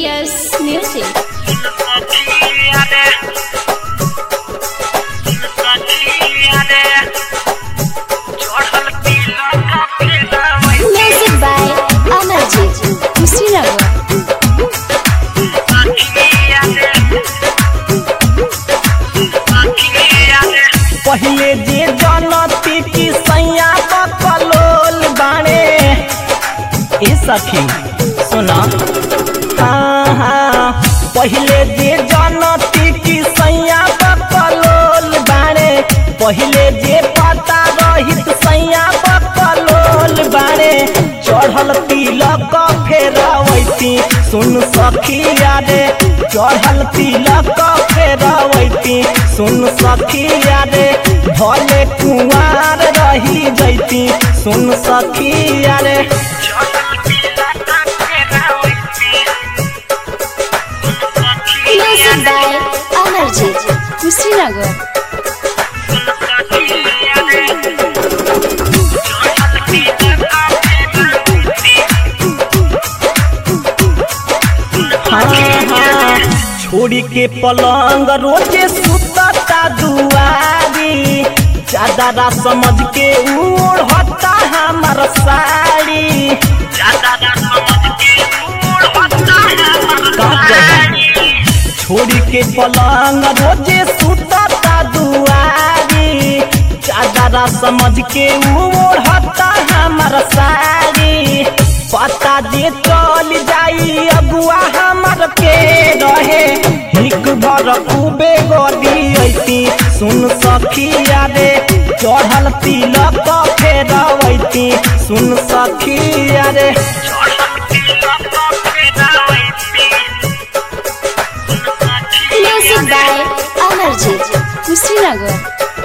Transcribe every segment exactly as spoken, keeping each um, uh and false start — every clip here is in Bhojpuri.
Genius Music. Music by Amarjit Kushinagar. पहिले जे जनती की सैया बकलोल बाणे ए सखी सुना हाँ हाँ पहिले जे जनती की सैया बकलोल बाणे पहिले जे पता रहित सैया बकलोल बाणे चढ़ल तिलक फेरवैती सुन सखिया रे चढ़ल तिलक फेरवैती सुन सखिया रे भले कुंवार रही जैती सुन सखिया रे Music by Amarjit Kushinagar. छोड़ी के पलंग रोजे सुतता दुआरी चादरा समझ के ओढ़ता हमार साड़ी चादरा समझ के ओढ़ता हमार साड़ी छोड़ी के पलंग रोजे सुतता दुआरी चादरा समझ के ओढ़ता हमार साड़ी पता दे चल जाई अगुआ हमर के रहे हिक भर खूबे गदी ऐती सुन सखिया रे चढ़ल तिलक फेरवैती सुन सखिया रे Music by Amarjit Kushinagar.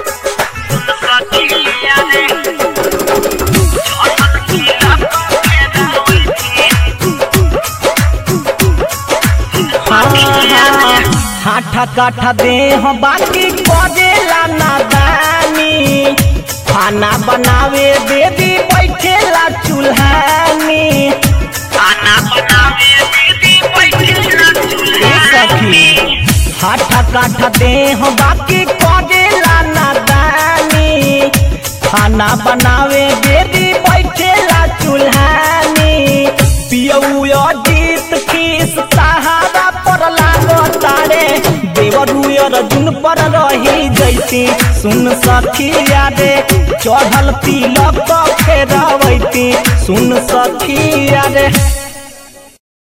हाठा काठा देह बाकी करेला नादानी खाना बनावे देवी बैठेला चूल्हानी खाना बनावे देवी बैठेला चूल्हानी हाठा काठा देह बाकी करेला नादानी खाना बनावे देवी बैठेला चूल्हानी पियऊ अजीत खीस सहारा पर लागतारे देवरुयर जुन पर रही जैती सुन सखिया रे चढ़ल तिलक फेरवैती सुन सखिया रे।